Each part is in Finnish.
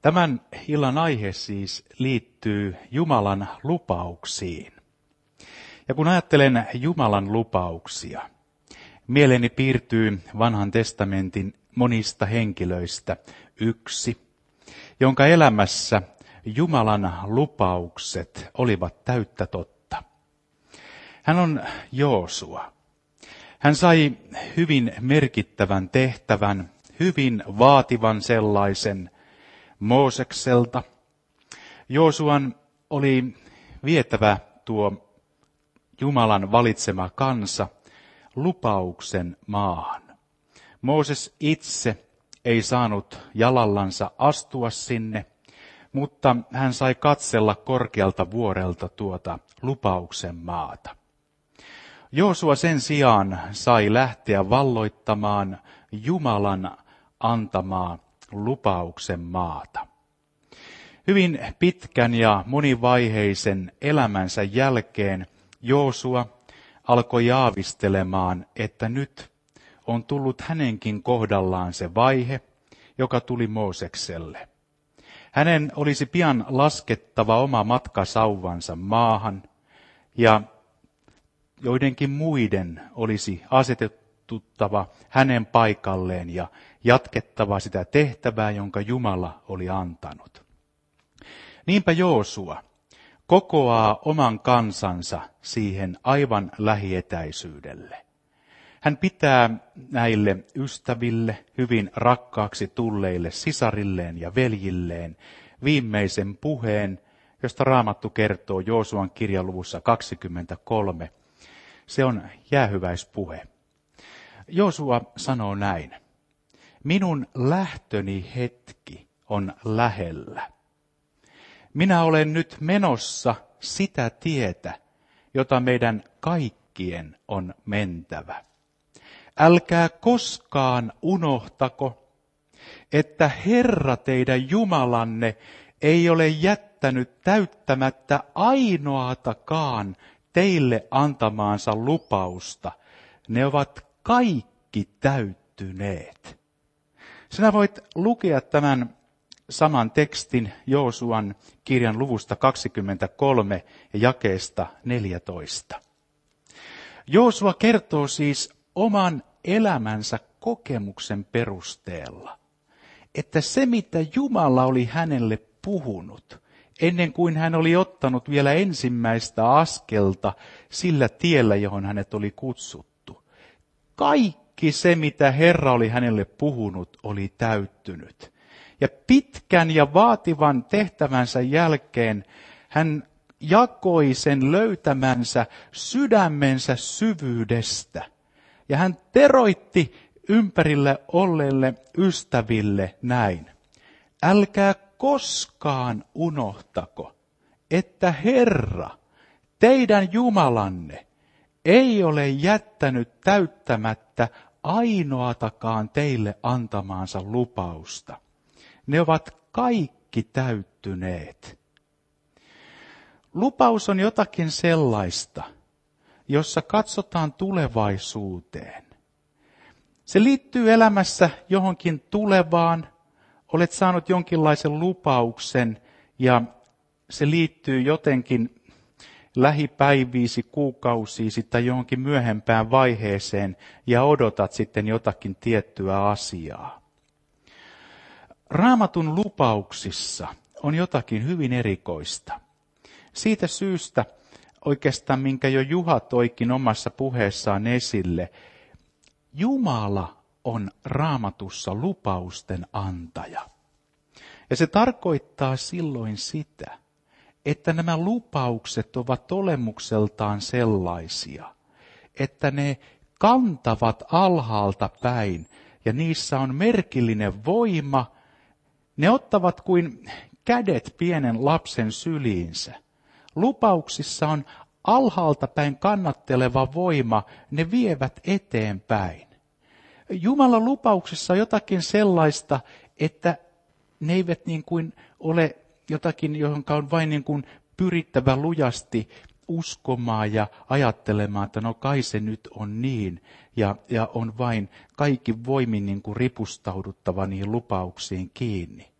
Tämän illan aihe siis liittyy Jumalan lupauksiin. Ja kun ajattelen Jumalan lupauksia, mieleeni piirtyy Vanhan testamentin monista henkilöistä yksi, jonka elämässä Jumalan lupaukset olivat täyttä totta. Hän on Joosua. Hän sai hyvin merkittävän tehtävän, hyvin vaativan sellaisen Moosekselta. Joosuan oli vietävä tuo Jumalan valitsema kansa lupauksen maahan. Mooses itse ei saanut jalallansa astua sinne, mutta hän sai katsella korkealta vuorelta tuota lupauksen maata. Joosua sen sijaan sai lähteä valloittamaan Jumalan antamaa lupauksen maata. Hyvin pitkän ja monivaiheisen elämänsä jälkeen Joosua alkoi aavistelemaan, että nyt on tullut hänenkin kohdallaan se vaihe, joka tuli Moosekselle. Hänen olisi pian laskettava oma matkasauvansa maahan ja joidenkin muiden olisi asetettava hänen paikalleen ja jatkettava sitä tehtävää, jonka Jumala oli antanut. Niinpä Joosua kokoaa oman kansansa siihen aivan lähietäisyydelle. Hän pitää näille ystäville, hyvin rakkaaksi tulleille sisarilleen ja veljilleen viimeisen puheen, josta Raamattu kertoo Joosuan kirjaluvussa 23. Se on jäähyväispuhe. Joosua sanoo näin: minun lähtöni hetki on lähellä. Minä olen nyt menossa sitä tietä, jota meidän kaikkien on mentävä. Älkää koskaan unohtako, että Herra teidän Jumalanne ei ole jättänyt täyttämättä ainoatakaan teille antamaansa lupausta. Ne ovat kaikki täyttyneet. Sinä voit lukea tämän saman tekstin Joosuan kirjan luvusta 23 ja jakeesta 14. Joosua kertoo siis oman elämänsä kokemuksen perusteella, että se mitä Jumala oli hänelle puhunut, ennen kuin hän oli ottanut vielä ensimmäistä askelta sillä tiellä, johon hänet oli kutsuttu, kaikki se mitä Herra oli hänelle puhunut oli täyttynyt. Ja pitkän ja vaativan tehtävänsä jälkeen hän jakoi sen löytämänsä sydämensä syvyydestä. Ja hän teroitti ympärillä olleille ystäville näin: älkää koskaan unohtako, että Herra, teidän Jumalanne, ei ole jättänyt täyttämättä ainoatakaan teille antamaansa lupausta. Ne ovat kaikki täyttyneet. Lupaus on jotakin sellaista, jossa katsotaan tulevaisuuteen. Se liittyy elämässä johonkin tulevaan. Olet saanut jonkinlaisen lupauksen ja se liittyy jotenkin lähipäiviisi, kuukausiisi tai johonkin myöhempään vaiheeseen ja odotat sitten jotakin tiettyä asiaa. Raamatun lupauksissa on jotakin hyvin erikoista. Siitä syystä oikeastaan, minkä jo Juha toikin omassa puheessaan esille, Jumala on Raamatussa lupausten antaja. Ja se tarkoittaa silloin sitä, että nämä lupaukset ovat olemukseltaan sellaisia, että ne kantavat alhaalta päin ja niissä on merkillinen voima. Ne ottavat kuin kädet pienen lapsen syliinsä. Lupauksissa on alhaalta päin kannatteleva voima, ne vievät eteenpäin. Jumalan lupauksissa on jotakin sellaista, että ne eivät niin kuin ole jotakin, johon on vain niin kuin pyrittävä lujasti uskomaan ja ajattelemaan, että no kai se nyt on niin. Ja on vain kaikki voimin niin kuin ripustauduttava niihin lupauksiin kiinni.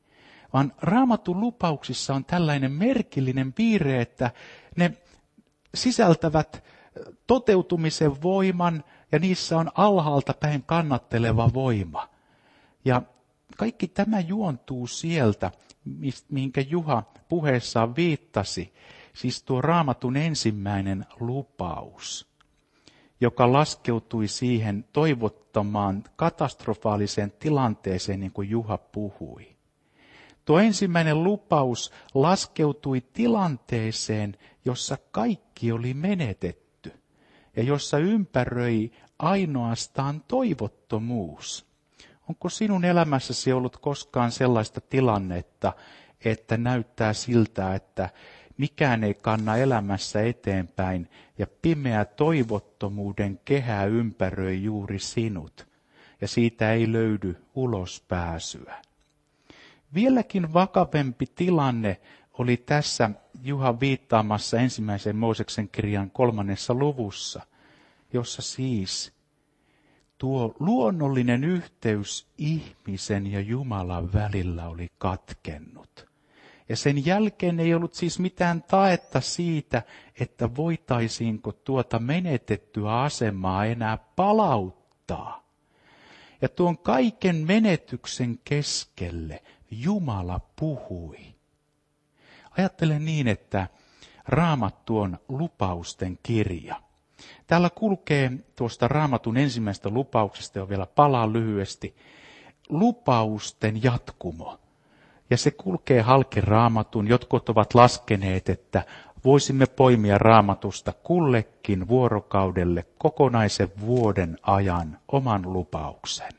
vaan Raamatun lupauksissa on tällainen merkillinen piirre, että ne sisältävät toteutumisen voiman ja niissä on alhaalta päin kannatteleva voima. Ja kaikki tämä juontuu sieltä, mihinkä Juha puheessaan viittasi, siis tuo Raamatun ensimmäinen lupaus, joka laskeutui siihen toivottomaan katastrofaaliseen tilanteeseen, niin kuin Juha puhui. Tuo ensimmäinen lupaus laskeutui tilanteeseen, jossa kaikki oli menetetty ja jossa ympäröi ainoastaan toivottomuus. Onko sinun elämässäsi ollut koskaan sellaista tilannetta, että näyttää siltä, että mikään ei kanna elämässä eteenpäin ja pimeä toivottomuuden kehä ympäröi juuri sinut ja siitä ei löydy ulospääsyä? Vieläkin vakavempi tilanne oli tässä Juha viittaamassa ensimmäisen Mooseksen kirjan 3. luvussa, jossa siis tuo luonnollinen yhteys ihmisen ja Jumalan välillä oli katkennut. Ja sen jälkeen ei ollut siis mitään taetta siitä, että voitaisiinko tuota menetettyä asemaa enää palauttaa. Ja tuon kaiken menetyksen keskelle Jumala puhui. Ajattelen niin, että Raamattu on lupausten kirja. Täällä kulkee tuosta Raamatun ensimmäisestä lupauksesta, jo vielä palaan lyhyesti, lupausten jatkumo. Ja se kulkee halki Raamatun. Jotkut ovat laskeneet, että voisimme poimia Raamatusta kullekin vuorokaudelle kokonaisen vuoden ajan oman lupauksen.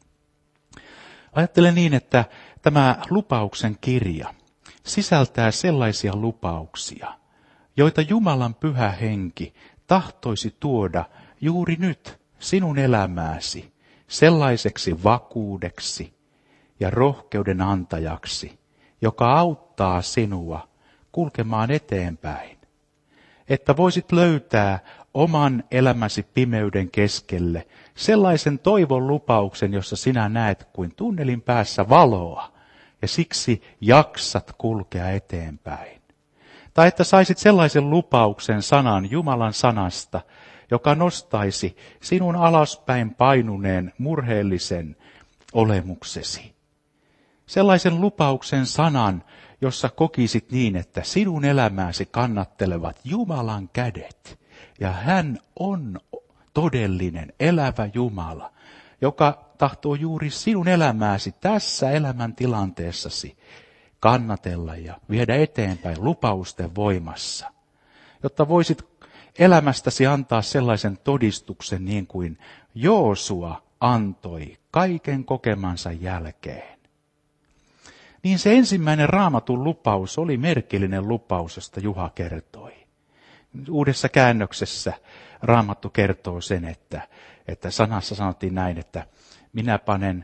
Ajattelen niin, että tämä lupauksen kirja sisältää sellaisia lupauksia, joita Jumalan pyhä henki tahtoisi tuoda juuri nyt sinun elämääsi sellaiseksi vakuudeksi ja rohkeuden antajaksi, joka auttaa sinua kulkemaan eteenpäin. Että voisit löytää oman elämäsi pimeyden keskelle sellaisen toivon lupauksen, jossa sinä näet kuin tunnelin päässä valoa ja siksi jaksat kulkea eteenpäin. Tai että saisit sellaisen lupauksen sanan Jumalan sanasta, joka nostaisi sinun alaspäin painuneen murheellisen olemuksesi. Sellaisen lupauksen sanan, jossa kokisit niin, että sinun elämääsi kannattelevat Jumalan kädet. Ja hän on todellinen, elävä Jumala, joka tahtoo juuri sinun elämääsi tässä elämäntilanteessasi kannatella ja viedä eteenpäin lupausten voimassa. Jotta voisit elämästäsi antaa sellaisen todistuksen niin kuin Joosua antoi kaiken kokemansa jälkeen. Niin se ensimmäinen Raamatun lupaus oli merkillinen lupaus, josta Juha kertoi. Uudessa käännöksessä Raamattu kertoo sen, että sanassa sanottiin näin, että minä panen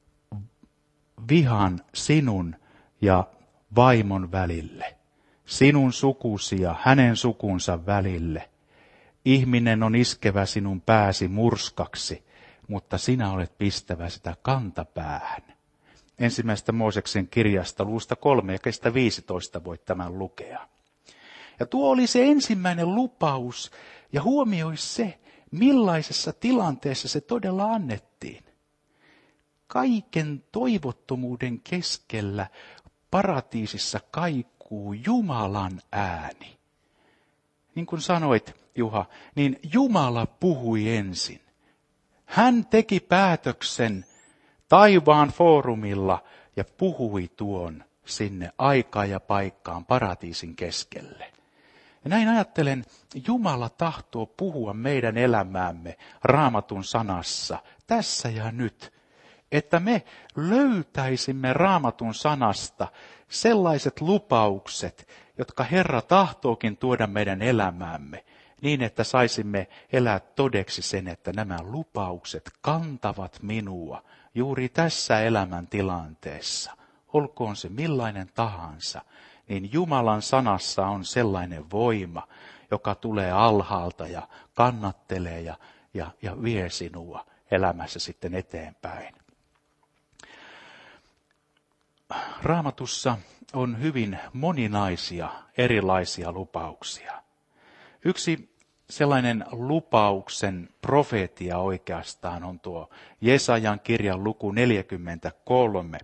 vihan sinun ja vaimon välille, sinun sukusi ja hänen sukunsa välille. Ihminen on iskevä sinun pääsi murskaksi, mutta sinä olet pistävä sitä kantapäähän. Ensimmäistä Mooseksen kirjasta luvusta 3 ja 15 voit tämän lukea. Ja tuo oli se ensimmäinen lupaus ja huomioi se, millaisessa tilanteessa se todella annettiin. Kaiken toivottomuuden keskellä paratiisissa kaikuu Jumalan ääni. Niin kuin sanoit, Juha, niin Jumala puhui ensin. Hän teki päätöksen taivaan foorumilla ja puhui tuon sinne aikaan ja paikkaan paratiisin keskelle. Ja näin ajattelen, Jumala tahtoo puhua meidän elämäämme Raamatun sanassa tässä ja nyt, että me löytäisimme Raamatun sanasta sellaiset lupaukset, jotka Herra tahtookin tuoda meidän elämäämme, niin että saisimme elää todeksi sen, että nämä lupaukset kantavat minua juuri tässä elämäntilanteessa. Olkoon se millainen tahansa, niin Jumalan sanassa on sellainen voima, joka tulee alhaalta ja kannattelee ja vie sinua elämässä sitten eteenpäin. Raamatussa on hyvin moninaisia, erilaisia lupauksia. Yksi sellainen lupauksen profeetia oikeastaan on tuo Jesajan kirjan luku 43,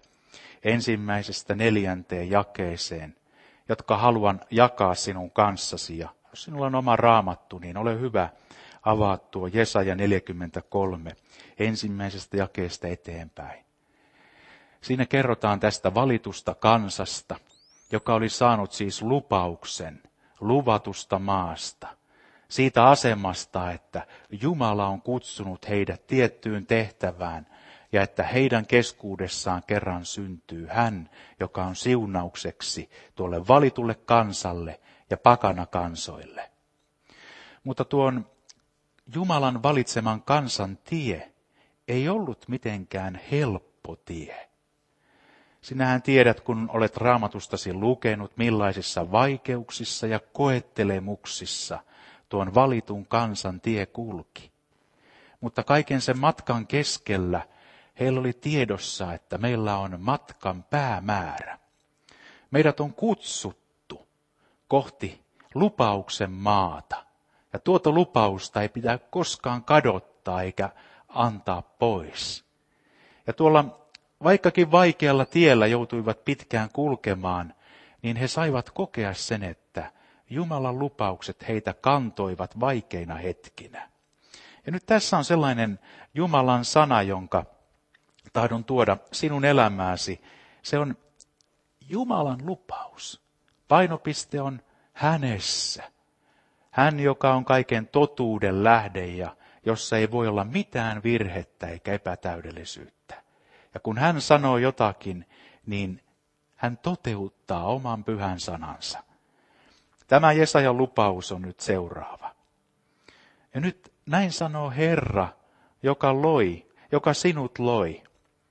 1-4 jakeeseen, jotka haluan jakaa sinun kanssasi. Ja jos sinulla on oma raamattu, niin ole hyvä, avaa tuo Jesaja 43, 1. jakeesta eteenpäin. Siinä kerrotaan tästä valitusta kansasta, joka oli saanut siis lupauksen luvatusta maasta. Siitä asemasta, että Jumala on kutsunut heidät tiettyyn tehtävään ja että heidän keskuudessaan kerran syntyy hän, joka on siunaukseksi tuolle valitulle kansalle ja pakanakansoille. Mutta tuon Jumalan valitseman kansan tie ei ollut mitenkään helppo tie. Sinähän tiedät, kun olet Raamatustasi lukenut, millaisissa vaikeuksissa ja koettelemuksissa tuon valitun kansan tie kulki. Mutta kaiken sen matkan keskellä heillä oli tiedossa, että meillä on matkan päämäärä. Meidät on kutsuttu kohti lupauksen maata. Ja tuota lupausta ei pitää koskaan kadottaa eikä antaa pois. Ja tuolla vaikkakin vaikealla tiellä joutuivat pitkään kulkemaan, niin he saivat kokea sen, että Jumalan lupaukset heitä kantoivat vaikeina hetkinä. Ja nyt tässä on sellainen Jumalan sana, jonka tahdon tuoda sinun elämääsi. Se on Jumalan lupaus. Painopiste on hänessä. Hän, joka on kaiken totuuden lähde ja jossa ei voi olla mitään virhettä eikä epätäydellisyyttä. Ja kun hän sanoo jotakin, niin hän toteuttaa oman pyhän sanansa. Tämä Jesajan lupaus on nyt seuraava. Ja nyt näin sanoo Herra, joka sinut loi,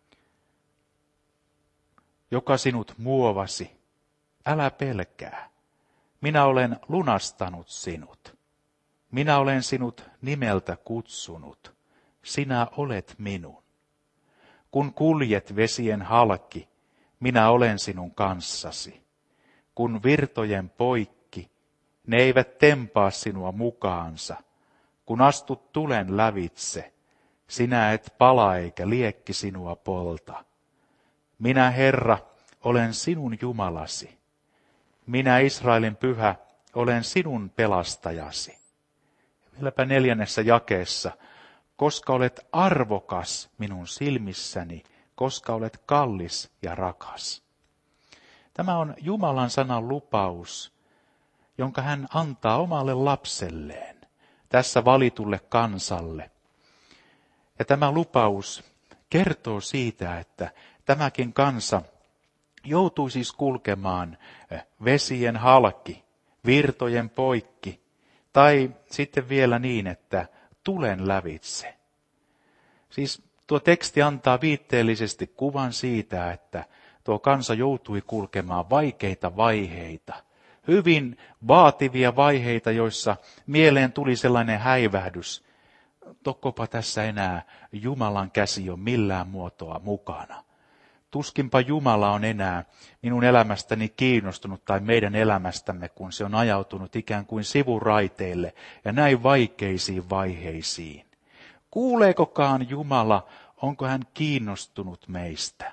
joka sinut muovasi. Älä pelkää. Minä olen lunastanut sinut. Minä olen sinut nimeltä kutsunut. Sinä olet minun. Kun kuljet vesien halki, minä olen sinun kanssasi. Kun virtojen poikki, ne eivät tempaa sinua mukaansa. Kun astut tulen lävitse, sinä et pala eikä liekki sinua polta. Minä, Herra, olen sinun Jumalasi. Minä, Israelin pyhä, olen sinun pelastajasi. Vieläpä 4. jakeessa. Koska olet arvokas minun silmissäni, koska olet kallis ja rakas. Tämä on Jumalan sanan lupaus, jonka hän antaa omalle lapselleen, tässä valitulle kansalle. Ja tämä lupaus kertoo siitä, että tämäkin kansa joutui siis kulkemaan vesien halki, virtojen poikki, tai sitten vielä niin, että tulen lävitse. Siis tuo teksti antaa viitteellisesti kuvan siitä, että tuo kansa joutui kulkemaan vaikeita vaiheita, hyvin vaativia vaiheita, joissa mieleen tuli sellainen häivähdys. Tokkopa tässä enää Jumalan käsi on millään muotoa mukana. Tuskinpa Jumala on enää minun elämästäni kiinnostunut tai meidän elämästämme, kun se on ajautunut ikään kuin sivuraiteille ja näin vaikeisiin vaiheisiin. Kuuleekokaan Jumala, onko hän kiinnostunut meistä?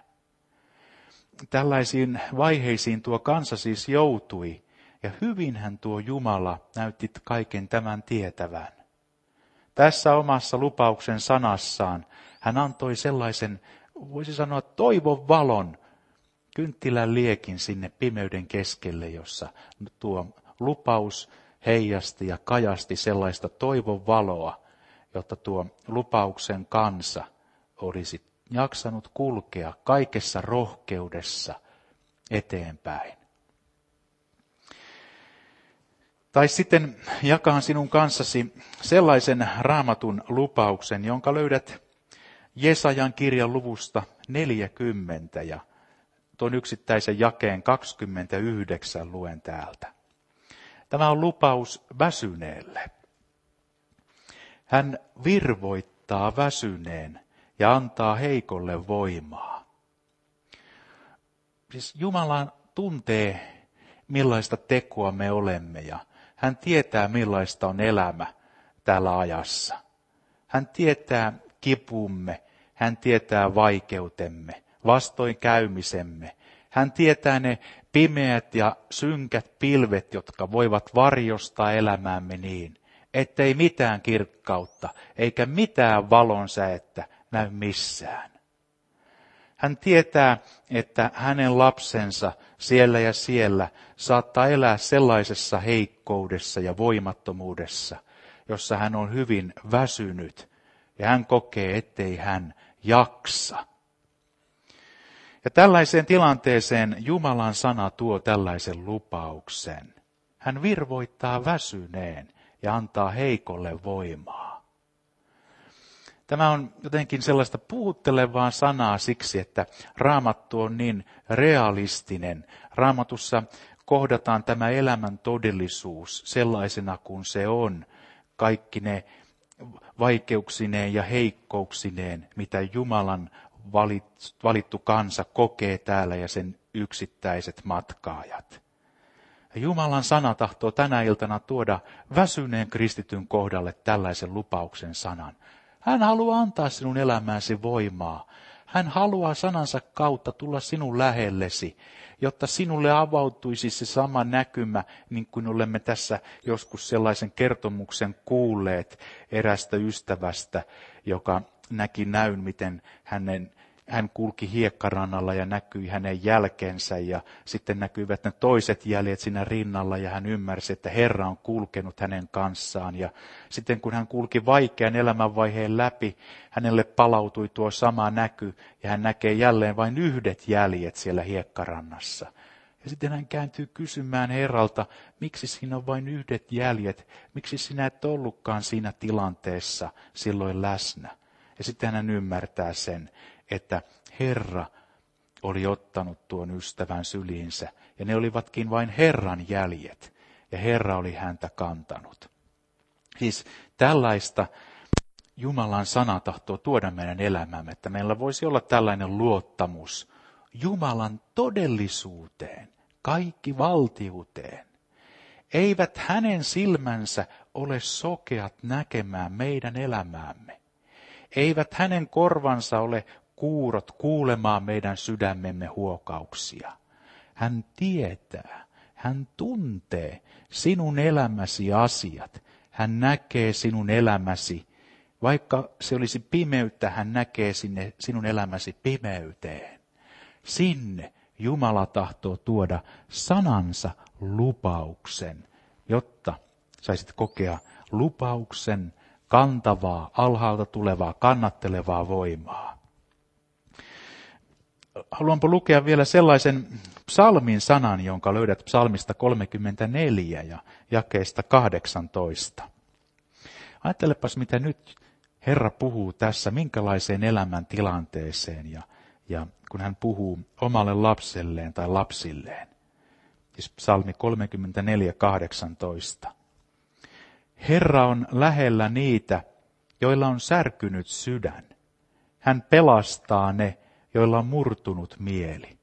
Tällaisiin vaiheisiin tuo kansa siis joutui ja hyvinhän tuo Jumala näytti kaiken tämän tietävän. Tässä omassa lupauksen sanassaan hän antoi sellaisen, voisi sanoa, toivon valon, kynttilän liekin sinne pimeyden keskelle, jossa tuo lupaus heijasti ja kajasti sellaista toivon valoa, jotta tuo lupauksen kansa olisi jaksanut kulkea kaikessa rohkeudessa eteenpäin. Tai sitten jakaan sinun kanssasi sellaisen Raamatun lupauksen, jonka löydät Jesajan kirjan luvusta 40 ja tuon yksittäisen jakeen 29 luen täältä. Tämä on lupaus väsyneelle. Hän virvoittaa väsyneen ja antaa heikolle voimaa. Siis Jumala tuntee, millaista tekoa me olemme ja hän tietää, millaista on elämä täällä ajassa. Hän tietää kipumme, hän tietää vaikeutemme, vastoinkäymisemme. Hän tietää ne pimeät ja synkät pilvet, jotka voivat varjostaa elämäämme niin, ettei mitään kirkkautta eikä mitään valonsäettä näy missään. Hän tietää, että hänen lapsensa siellä ja siellä saattaa elää sellaisessa heikkoudessa ja voimattomuudessa, jossa hän on hyvin väsynyt ja hän kokee, ettei hän jaksa. Ja tällaiseen tilanteeseen Jumalan sana tuo tällaisen lupauksen. Hän virvoittaa väsyneen ja antaa heikolle voimaa. Tämä on jotenkin sellaista puhuttelevaa sanaa siksi, että Raamattu on niin realistinen. Raamatussa kohdataan tämä elämän todellisuus sellaisena kuin se on. Kaikki ne vaikeuksineen ja heikkouksineen, mitä Jumalan valittu kansa kokee täällä ja sen yksittäiset matkaajat. Ja Jumalan sana tahtoo tänä iltana tuoda väsyneen kristityn kohdalle tällaisen lupauksen sanan. Hän haluaa antaa sinun elämääsi voimaa. Hän haluaa sanansa kautta tulla sinun lähellesi, jotta sinulle avautuisi se sama näkymä, niin kuin olemme tässä joskus sellaisen kertomuksen kuulleet erästä ystävästä, joka näki näyn, miten hän kulki hiekkarannalla ja näkyi hänen jälkensä ja sitten näkyivät ne toiset jäljet siinä rinnalla ja hän ymmärsi, että Herra on kulkenut hänen kanssaan. Ja sitten kun hän kulki vaikean elämänvaiheen läpi, hänelle palautui tuo sama näky ja hän näkee jälleen vain yhdet jäljet siellä hiekkarannassa. Ja sitten hän kääntyy kysymään Herralta, miksi siinä on vain yhdet jäljet, miksi sinä et ollutkaan siinä tilanteessa silloin läsnä. Ja sitten hän ymmärtää sen, että Herra oli ottanut tuon ystävän syliinsä, ja ne olivatkin vain Herran jäljet, ja Herra oli häntä kantanut. Siis tällaista Jumalan sana tahtoo tuoda meidän elämäämme, että meillä voisi olla tällainen luottamus Jumalan todellisuuteen, kaikki valtiuteen. Eivät hänen silmänsä ole sokeat näkemään meidän elämäämme. Eivät hänen korvansa ole kuurot kuulemaan meidän sydämemme huokauksia. Hän tietää, hän tuntee sinun elämäsi asiat. Hän näkee sinun elämäsi. Vaikka se olisi pimeyttä, hän näkee sinne sinun elämäsi pimeyteen. Sinne Jumala tahtoo tuoda sanansa lupauksen, jotta saisit kokea lupauksen kantavaa, alhaalta tulevaa, kannattelevaa voimaa. Haluanpa lukea vielä sellaisen psalmin sanan, jonka löydät psalmista 34 ja jakeesta 18. Ajattelepas, mitä nyt Herra puhuu tässä, minkälaiseen elämän tilanteeseen ja kun hän puhuu omalle lapselleen tai lapsilleen. Siis psalmi 34, 18. Herra on lähellä niitä, joilla on särkynyt sydän. Hän pelastaa ne, joilla on murtunut mieli.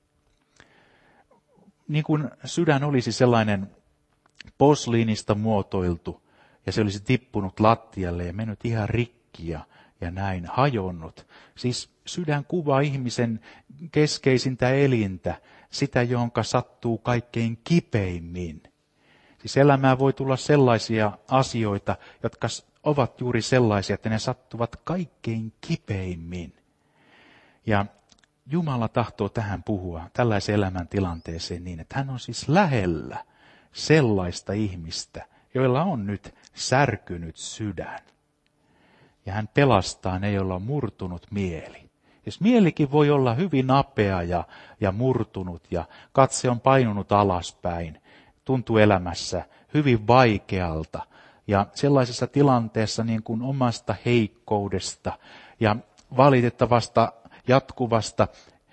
Niin kuin sydän olisi sellainen posliinista muotoiltu, ja se olisi tippunut lattialle ja mennyt ihan rikki ja näin hajonnut. Siis sydän kuvaa ihmisen keskeisintä elintä, sitä jonka sattuu kaikkein kipeimmin. Siis elämään voi tulla sellaisia asioita, jotka ovat juuri sellaisia, että ne sattuvat kaikkein kipeimmin. Ja Jumala tahtoo tähän puhua, tällaiseen elämäntilanteeseen niin, että hän on siis lähellä sellaista ihmistä, joilla on nyt särkynyt sydän. Ja hän pelastaa ne, joilla on murtunut mieli. Jos mielikin voi olla hyvin apea ja murtunut ja katse on painunut alaspäin, tuntuu elämässä hyvin vaikealta ja sellaisessa tilanteessa niin kuin omasta heikkoudesta ja valitettavasta jatkuvasta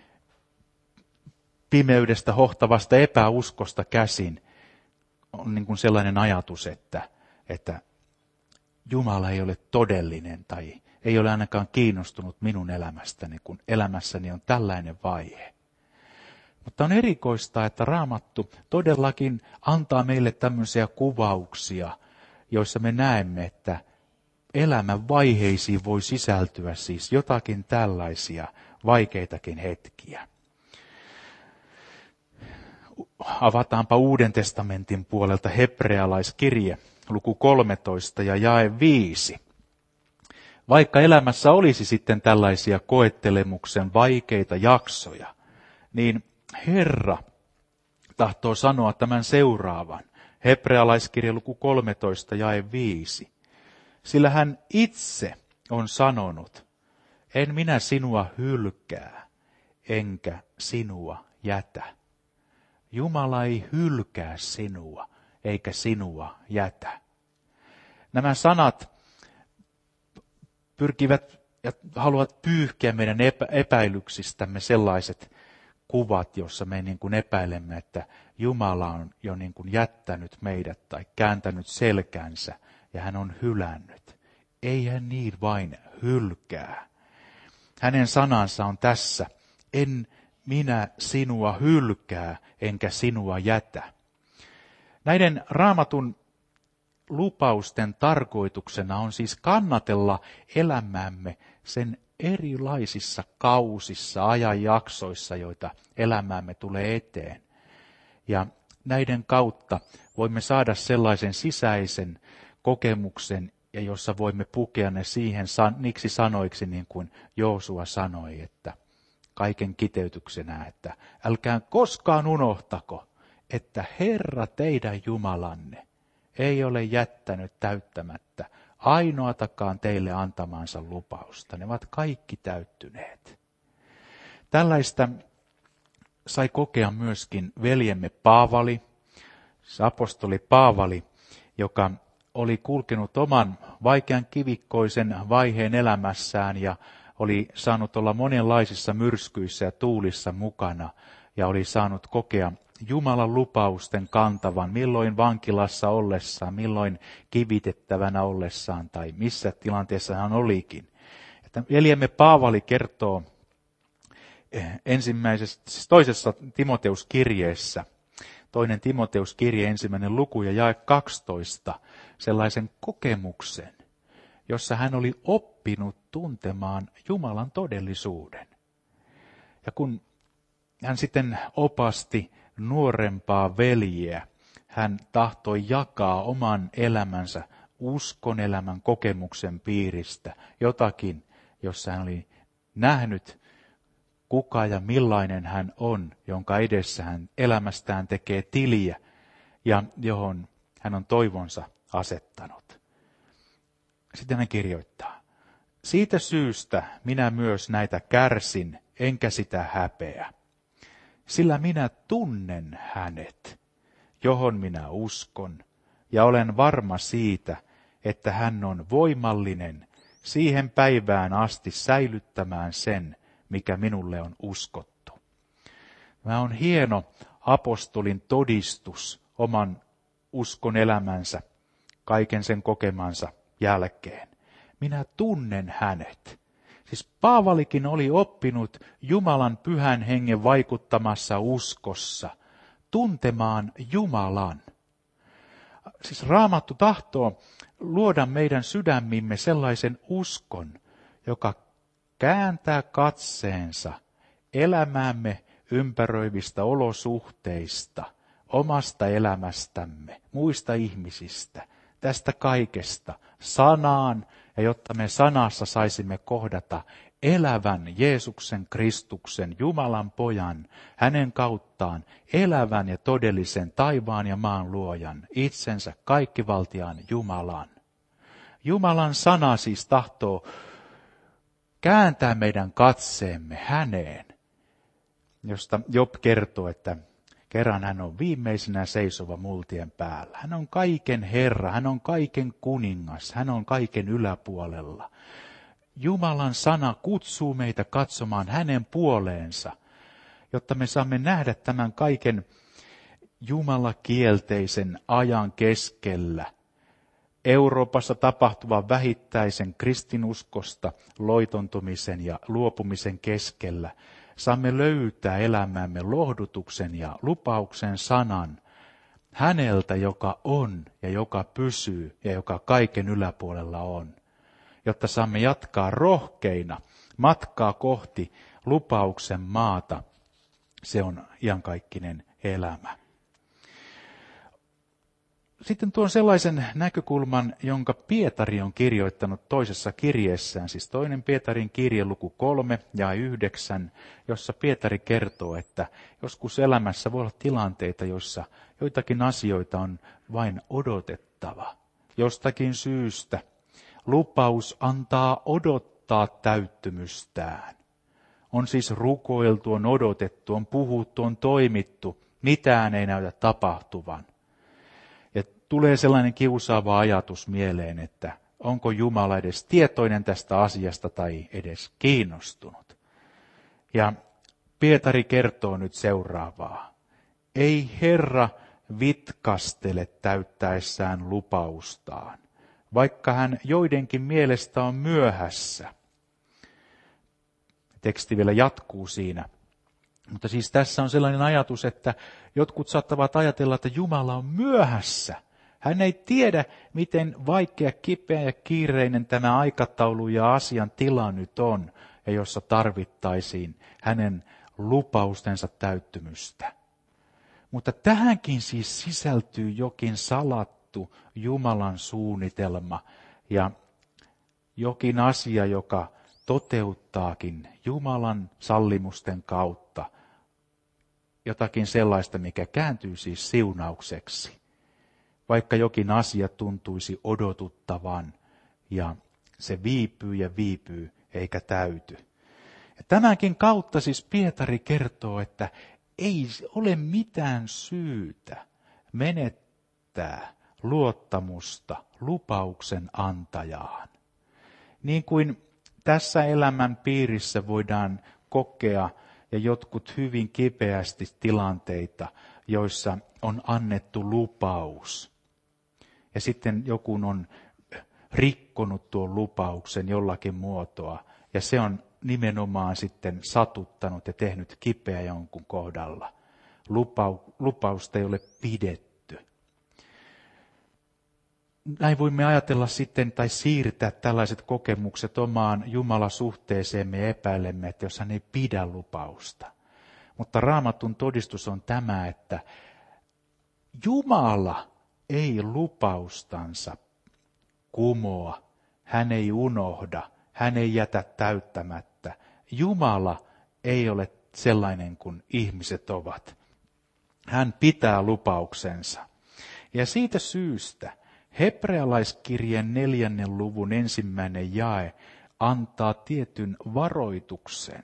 pimeydestä, hohtavasta epäuskosta käsin on niin kuin sellainen ajatus, että Jumala ei ole todellinen tai ei ole ainakaan kiinnostunut minun elämästäni, kun elämässäni on tällainen vaihe. Mutta on erikoista, että Raamattu todellakin antaa meille tämmöisiä kuvauksia, joissa me näemme, että elämän vaiheisiin voi sisältyä siis jotakin tällaisia vaikeitakin hetkiä. Avataanpa Uuden testamentin puolelta hebrealaiskirje, luku 13 ja jae 5. Vaikka elämässä olisi sitten tällaisia koettelemuksen vaikeita jaksoja, niin Herra tahtoo sanoa tämän seuraavan. Hebrealaiskirje luku 13 jae 5. Sillä hän itse on sanonut, en minä sinua hylkää, enkä sinua jätä. Jumala ei hylkää sinua, eikä sinua jätä. Nämä sanat pyrkivät ja haluavat pyyhkiä meidän epäilyksistämme sellaiset kuvat, jossa me niin kuin epäilemme, että Jumala on jo niin kuin jättänyt meidät tai kääntänyt selkänsä ja hän on hylännyt. Ei hän niin vain hylkää. Hänen sanansa on tässä, en minä sinua hylkää, enkä sinua jätä. Näiden Raamatun lupausten tarkoituksena on siis kannatella elämäämme sen erilaisissa kausissa, ajanjaksoissa, joita elämäämme tulee eteen. Ja näiden kautta voimme saada sellaisen sisäisen kokemuksen, ja jossa voimme pukea ne siihen niiksi sanoiksi, niin kuin Joosua sanoi, että kaiken kiteytyksenä, että älkää koskaan unohtako, että Herra teidän Jumalanne ei ole jättänyt täyttämättä ainoatakaan teille antamansa lupausta. Ne ovat kaikki täyttyneet. Tällaista sai kokea myöskin veljemme Paavali, apostoli Paavali, joka oli kulkenut oman vaikean kivikkoisen vaiheen elämässään ja oli saanut olla monenlaisissa myrskyissä ja tuulissa mukana ja oli saanut kokea Jumalan lupausten kantavan, milloin vankilassa ollessaan, milloin kivitettävänä ollessaan tai missä tilanteessa hän olikin. Että veljemme Paavali kertoo toisessa Timoteuskirjeessä, 2. Timoteuskirje 1. luku ja jae 12, sellaisen kokemuksen, jossa hän oli oppinut tuntemaan Jumalan todellisuuden. Ja kun hän sitten opasti nuorempaa veljeä, hän tahtoi jakaa oman elämänsä uskon elämän kokemuksen piiristä jotakin, jossa hän oli nähnyt kuka ja millainen hän on, jonka edessä hän elämästään tekee tiliä ja johon hän on toivonsa asettanut. Sitten hän kirjoittaa, siitä syystä minä myös näitä kärsin, enkä sitä häpeä. Sillä minä tunnen hänet, johon minä uskon, ja olen varma siitä, että hän on voimallinen siihen päivään asti säilyttämään sen, mikä minulle on uskottu. Tämä on hieno apostolin todistus oman uskon elämänsä, kaiken sen kokemansa jälkeen. Minä tunnen hänet. Siis Paavalikin oli oppinut Jumalan pyhän hengen vaikuttamassa uskossa tuntemaan Jumalan. Siis Raamattu tahtoo luoda meidän sydämimme sellaisen uskon, joka kääntää katseensa elämäämme ympäröivistä olosuhteista, omasta elämästämme, muista ihmisistä, tästä kaikesta sanaan, ja jotta me sanassa saisimme kohdata elävän Jeesuksen Kristuksen, Jumalan pojan, hänen kauttaan elävän ja todellisen taivaan ja maan luojan, itsensä kaikkivaltiaan Jumalan. Jumalan sana siis tahtoo kääntää meidän katseemme häneen, josta Job kertoo, että kerran hän on viimeisenä seisova multien päällä. Hän on kaiken Herra, hän on kaiken kuningas, hän on kaiken yläpuolella. Jumalan sana kutsuu meitä katsomaan hänen puoleensa, jotta me saamme nähdä tämän kaiken jumalakielteisen ajan keskellä. Euroopassa tapahtuvan vähittäisen kristinuskosta loitontumisen ja luopumisen keskellä saamme löytää elämäämme lohdutuksen ja lupauksen sanan häneltä, joka on ja joka pysyy ja joka kaiken yläpuolella on, jotta saamme jatkaa rohkeina matkaa kohti lupauksen maata. Se on iankaikkinen elämä. Sitten tuon sellaisen näkökulman, jonka Pietari on kirjoittanut toisessa kirjeessään, siis toinen Pietarin kirje luku 3 ja 9, jossa Pietari kertoo, että joskus elämässä voi olla tilanteita, joissa joitakin asioita on vain odotettava. Jostakin syystä lupaus antaa odottaa täyttymystään. On siis rukoiltu, on odotettu, on puhuttu, on toimittu, mitään ei näytä tapahtuvan. Ja tulee sellainen kiusaava ajatus mieleen, että onko Jumala edes tietoinen tästä asiasta tai edes kiinnostunut. Ja Pietari kertoo nyt seuraavaa. Ei Herra vitkastele täyttäessään lupaustaan, vaikka hän joidenkin mielestä on myöhässä. Teksti vielä jatkuu siinä. Mutta siis tässä on sellainen ajatus, että jotkut saattavat ajatella, että Jumala on myöhässä. Hän ei tiedä, miten vaikea, kipeä ja kiireinen tämä aikataulu ja asian tila nyt on, ja jossa tarvittaisiin hänen lupaustensa täyttymystä. Mutta tähänkin siis sisältyy jokin salattu Jumalan suunnitelma ja jokin asia, joka toteuttaakin Jumalan sallimusten kautta jotakin sellaista, mikä kääntyy siis siunaukseksi, vaikka jokin asia tuntuisi odotuttavan ja se viipyy ja viipyy eikä täyty. Ja tämänkin kautta siis Pietari kertoo, että ei ole mitään syytä menettää luottamusta lupauksen antajaan. Niin kuin tässä elämän piirissä voidaan kokea ja jotkut hyvin kipeästi tilanteita, joissa on annettu lupaus. Ja sitten joku on rikkonut tuon lupauksen jollakin muotoa ja se on nimenomaan sitten satuttanut ja tehnyt kipeä jonkun kohdalla. Lupausta ei ole pidetty. Näin voimme ajatella sitten tai siirtää tällaiset kokemukset omaan Jumalasuhteeseemme ja epäilemme, että jos hän ei pidä lupausta. Mutta Raamatun todistus on tämä, että Jumala ei lupaustansa kumoa, hän ei unohda, hän ei jätä täyttämättä. Jumala ei ole sellainen kuin ihmiset ovat. Hän pitää lupauksensa. Ja siitä syystä Hebrealaiskirjeen 4. luvun 1. jae antaa tietyn varoituksen.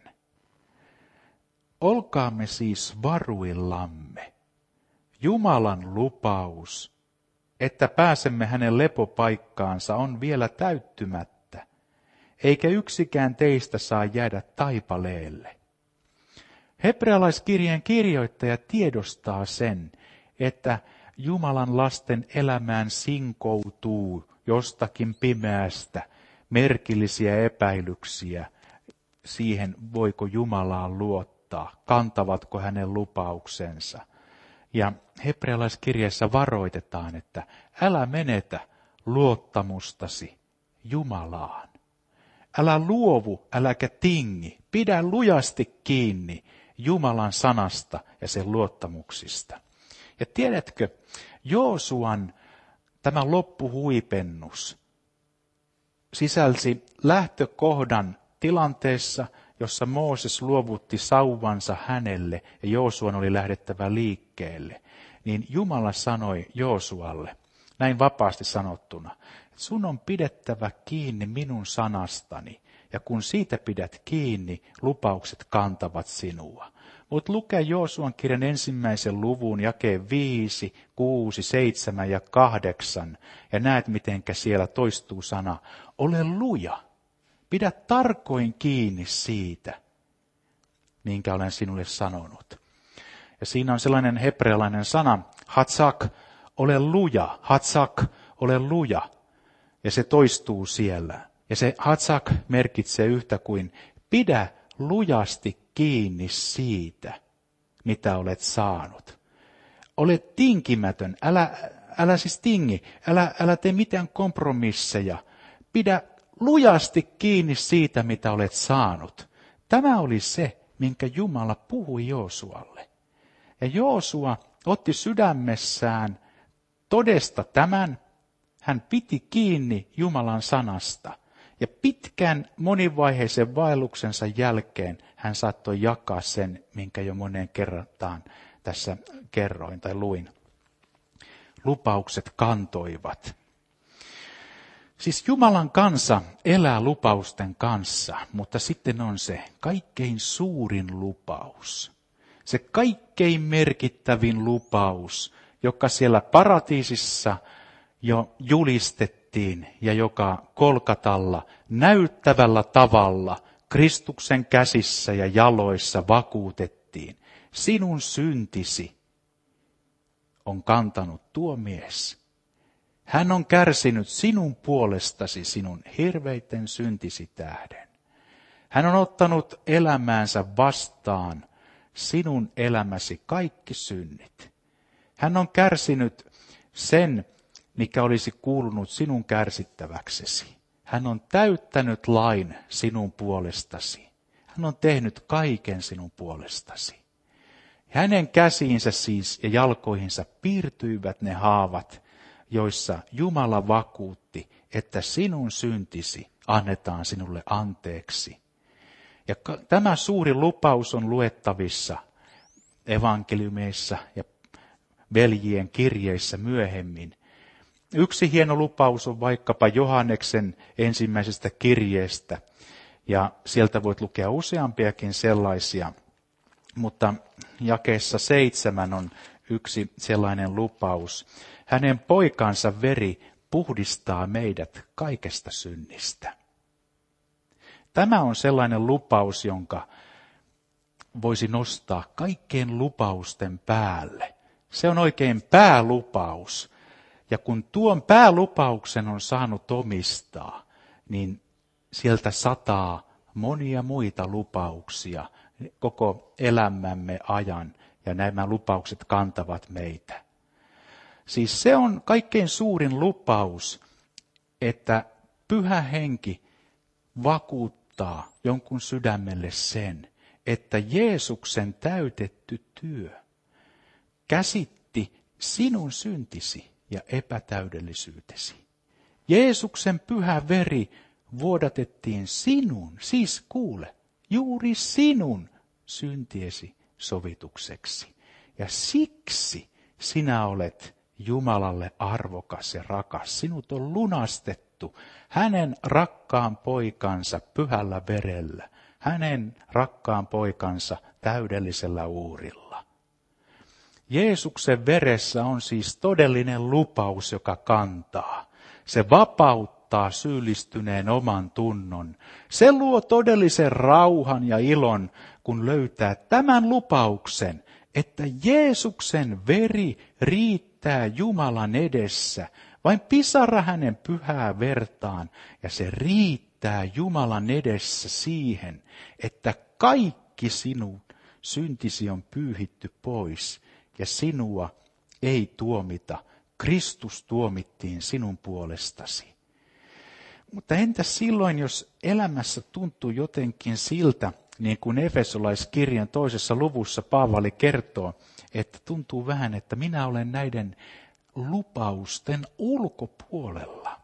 Olkaamme siis varuillamme. Jumalan lupaus, että pääsemme hänen lepopaikkaansa, on vielä täyttymättä, eikä yksikään teistä saa jäädä taipaleelle. Hebrealaiskirjeen kirjoittaja tiedostaa sen, että Jumalan lasten elämään sinkoutuu jostakin pimeästä merkillisiä epäilyksiä siihen, voiko Jumalaan luottaa, kantavatko hänen lupauksensa. Ja hebrealaiskirjeessä varoitetaan, että älä menetä luottamustasi Jumalaan. Älä luovu, äläkä tingi, pidä lujasti kiinni Jumalan sanasta ja sen luottamuksista. Ja tiedätkö, Joosuan tämä loppuhuipennus sisälsi lähtökohdan tilanteessa, jossa Mooses luovutti sauvansa hänelle ja Joosuan oli lähdettävä liikkeelle. Niin Jumala sanoi Joosualle, näin vapaasti sanottuna, että sun on pidettävä kiinni minun sanastani ja kun siitä pidät kiinni, lupaukset kantavat sinua. Voit lukea Joosuan kirjan 1. luvun jakeen 5, 6, 7 ja 8 ja näet mitenkä siellä toistuu sana, ole luja, pidä tarkoin kiinni siitä, minkä olen sinulle sanonut. Ja siinä on sellainen hebrealainen sana, hatsak, ole luja, hatsak, ole luja. Ja se toistuu siellä. Ja se hatsak merkitsee yhtä kuin pidä lujasti kiinni siitä, mitä olet saanut. Ole tinkimätön, älä siis tingi, älä tee mitään kompromisseja. Pidä lujasti kiinni siitä, mitä olet saanut. Tämä oli se, minkä Jumala puhui Joosualle. Ja Joosua otti sydämessään todesta tämän. Hän piti kiinni Jumalan sanasta. Ja pitkän monivaiheisen vaelluksensa jälkeen hän saattoi jakaa sen, minkä jo moneen kertaan tässä kerroin tai luin. Lupaukset kantoivat. Siis Jumalan kansa elää lupausten kanssa, mutta sitten on se kaikkein suurin lupaus. Se kaikkein merkittävin lupaus, joka siellä paratiisissa jo julistettiin ja joka Kolkatalla näyttävällä tavalla Kristuksen käsissä ja jaloissa vakuutettiin. Sinun syntisi on kantanut tuo mies. Hän on kärsinyt sinun puolestasi sinun hirveitten syntisi tähden. Hän on ottanut elämäänsä vastaan sinun elämäsi kaikki synnit. Hän on kärsinyt sen, mikä olisi kuulunut sinun kärsittäväksesi. Hän on täyttänyt lain sinun puolestasi. Hän on tehnyt kaiken sinun puolestasi. Hänen käsiinsä siis ja jalkoihinsa piirtyivät ne haavat, joissa Jumala vakuutti, että sinun syntisi annetaan sinulle anteeksi. Ja tämä suuri lupaus on luettavissa evankeliumeissa ja veljien kirjeissä myöhemmin. Yksi hieno lupaus on vaikkapa Johanneksen ensimmäisestä kirjeestä, ja sieltä voit lukea useampiakin sellaisia, mutta jakeessa 7 on yksi sellainen lupaus. Hänen poikansa veri puhdistaa meidät kaikesta synnistä. Tämä on sellainen lupaus, jonka voisi nostaa kaikkien lupausten päälle. Se on oikein päälupaus. Ja kun tuon päälupauksen on saanut omistaa, niin sieltä sataa monia muita lupauksia koko elämämme ajan. Ja nämä lupaukset kantavat meitä. Siis se on kaikkein suurin lupaus, että Pyhä Henki vakuuttaa jonkun sydämelle sen, että Jeesuksen täytetty työ käsitti sinun syntisi ja epätäydellisyytesi. Jeesuksen pyhä veri vuodatettiin sinun, siis kuule, juuri sinun syntiesi sovitukseksi. Ja siksi sinä olet Jumalalle arvokas ja rakas. Sinut on lunastettu hänen rakkaan poikansa pyhällä verellä, hänen rakkaan poikansa täydellisellä uhrilla. Jeesuksen veressä on siis todellinen lupaus, joka kantaa. Se vapauttaa syyllistyneen oman tunnon. Se luo todellisen rauhan ja ilon, kun löytää tämän lupauksen, että Jeesuksen veri riittää Jumalan edessä, vain pisara hänen pyhää vertaan, ja se riittää Jumalan edessä siihen, että kaikki sinun syntisi on pyyhitty pois, ja sinua ei tuomita. Kristus tuomittiin sinun puolestasi. Mutta entä silloin, jos elämässä tuntuu jotenkin siltä, niin kuin Efesolaiskirjan 2. luvussa Paavali kertoo, että tuntuu vähän, että minä olen näiden lupausten ulkopuolella.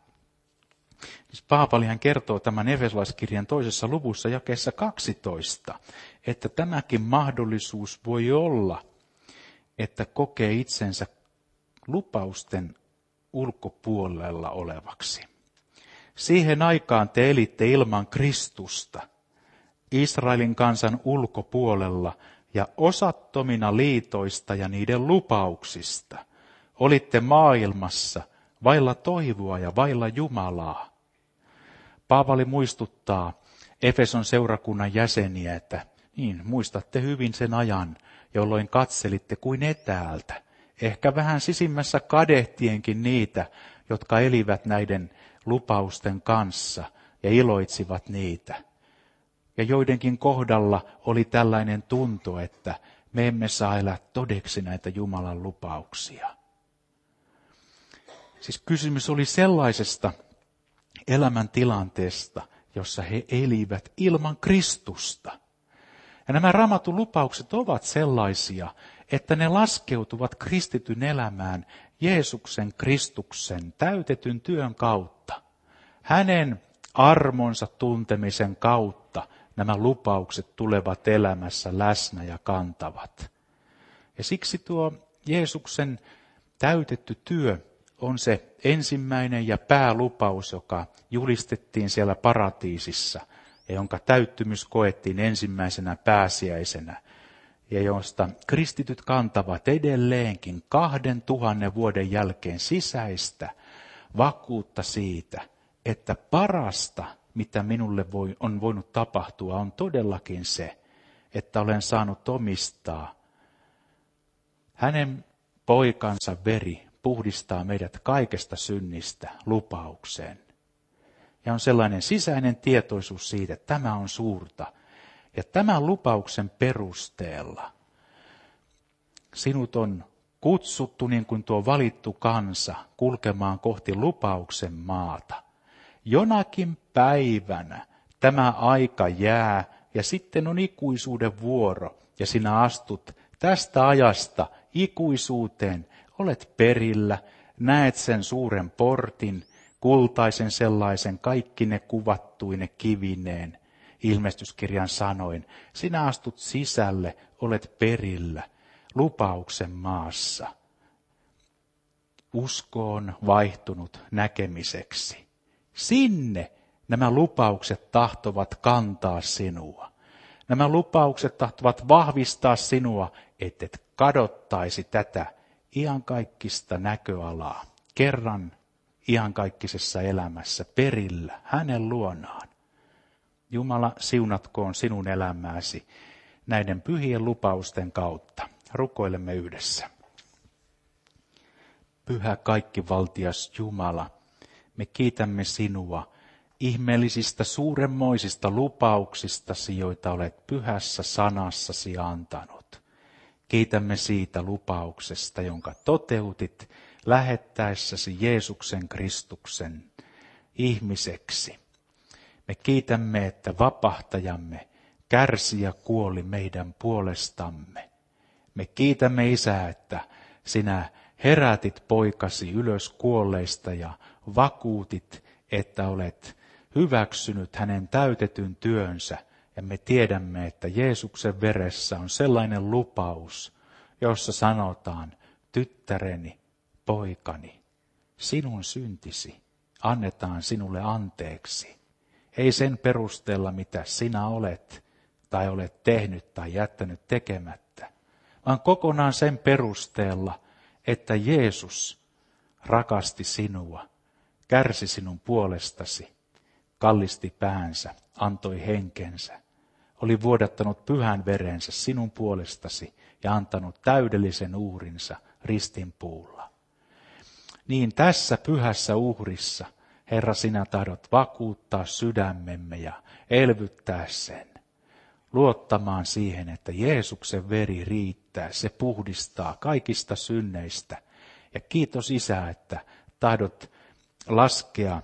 Siis Paavalihan kertoo tämän Efesolaiskirjan 2. luvussa jakeessa 12, että tämäkin mahdollisuus voi olla, että kokee itsensä lupausten ulkopuolella olevaksi. Siihen aikaan te elitte ilman Kristusta, Israelin kansan ulkopuolella ja osattomina liitoista ja niiden lupauksista. Olitte maailmassa vailla toivoa ja vailla Jumalaa. Paavali muistuttaa Efeson seurakunnan jäseniä, että muistatte hyvin sen ajan, jolloin katselitte kuin etäältä, ehkä vähän sisimmässä kadehtienkin niitä, jotka elivät näiden lupausten kanssa ja iloitsivat niitä. Ja joidenkin kohdalla oli tällainen tunto, että me emme saa elää todeksi näitä Jumalan lupauksia. Siis kysymys oli sellaisesta elämäntilanteesta, jossa he elivät ilman Kristusta. Ja nämä Raamatun lupaukset ovat sellaisia, että ne laskeutuvat kristityn elämään Jeesuksen Kristuksen täytetyn työn kautta. Hänen armonsa tuntemisen kautta nämä lupaukset tulevat elämässä läsnä ja kantavat. Ja siksi tuo Jeesuksen täytetty työ on se ensimmäinen ja päälupaus, joka julistettiin siellä paratiisissa ja jonka täyttymys koettiin ensimmäisenä pääsiäisenä ja josta kristityt kantavat edelleenkin 2000 vuoden jälkeen sisäistä vakuutta siitä, että parasta, mitä minulle on voinut tapahtua, on todellakin se, että olen saanut omistaa hänen poikansa veri puhdistaa meidät kaikesta synnistä lupaukseen. Ja on sellainen sisäinen tietoisuus siitä, että tämä on suurta. Ja tämän lupauksen perusteella sinut on kutsuttu niin kuin tuo valittu kansa kulkemaan kohti lupauksen maata. Jonakin päivänä tämä aika jää ja sitten on ikuisuuden vuoro ja sinä astut tästä ajasta ikuisuuteen. Olet perillä, näet sen suuren portin, kultaisen sellaisen, kaikki ne kuvattuine kivineen, ilmestyskirjan sanoin. Sinä astut sisälle, olet perillä, lupauksen maassa. Usko on vaihtunut näkemiseksi. Sinne nämä lupaukset tahtovat kantaa sinua. Nämä lupaukset tahtovat vahvistaa sinua, ettet kadottaisi tätä iankaikkista näköalaa. Kerran iankaikkisessa elämässä perillä hänen luonaan. Jumala siunatkoon sinun elämääsi näiden pyhien lupausten kautta. Rukoilemme yhdessä. Pyhä kaikkivaltias Jumala, me kiitämme sinua ihmeellisistä suuremmoisista lupauksistasi, joita olet pyhässä sanassasi antanut. Kiitämme siitä lupauksesta, jonka toteutit lähettäessäsi Jeesuksen Kristuksen ihmiseksi. Me kiitämme, että vapahtajamme kärsi ja kuoli meidän puolestamme. Me kiitämme, Isä, että sinä herätit poikasi ylös kuolleista ja vakuutit, että olet hyväksynyt hänen täytetyn työnsä. Ja me tiedämme, että Jeesuksen veressä on sellainen lupaus, jossa sanotaan, tyttäreni, poikani, sinun syntisi annetaan sinulle anteeksi. Ei sen perusteella, mitä sinä olet tai olet tehnyt tai jättänyt tekemättä, vaan kokonaan sen perusteella, että Jeesus rakasti sinua, kärsi sinun puolestasi, kallisti päänsä, antoi henkensä, oli vuodattanut pyhän verensä sinun puolestasi ja antanut täydellisen uhrinsa ristinpuulla. Niin tässä pyhässä uhrissa, Herra, sinä tahdot vakuuttaa sydämemme ja elvyttää sen, luottamaan siihen, että Jeesuksen veri riittää, se puhdistaa kaikista synneistä. Ja kiitos Isä, että tahdot laskea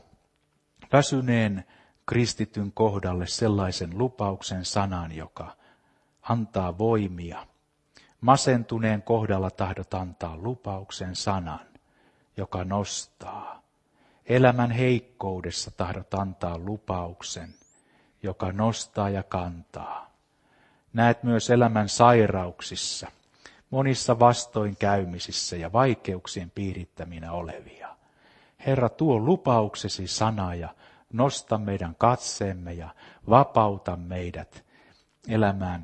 väsyneen kristityn kohdalle sellaisen lupauksen sanan, joka antaa voimia. Masentuneen kohdalla tahdot antaa lupauksen sanan, joka nostaa. Elämän heikkoudessa tahdot antaa lupauksen, joka nostaa ja kantaa. Näet myös elämän sairauksissa, monissa vastoinkäymisissä ja vaikeuksien piirittäminä olevia. Herra, tuo lupauksesi sana ja nosta meidän katseemme ja vapauta meidät elämään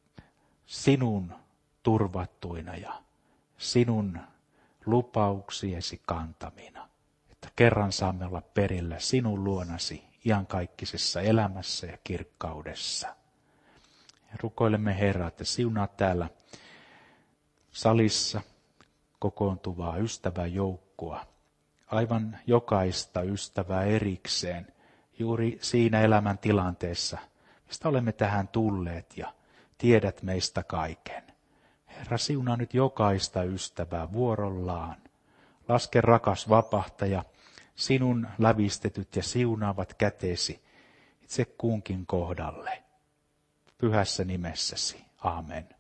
sinun turvattuina ja sinun lupauksiesi kantamina. Että kerran saamme olla perillä sinun luonasi iankaikkisessa elämässä ja kirkkaudessa. Ja rukoilemme Herra, että siunaa täällä salissa kokoontuvaa ystäväjoukkoa. Aivan jokaista ystävää erikseen, juuri siinä elämäntilanteessa, mistä olemme tähän tulleet ja tiedät meistä kaiken. Herra, siunaa nyt jokaista ystävää vuorollaan. Laske rakas vapahtaja, sinun lävistetyt ja siunaavat kätesi itse kunkin kohdalle. Pyhässä nimessäsi. Amen.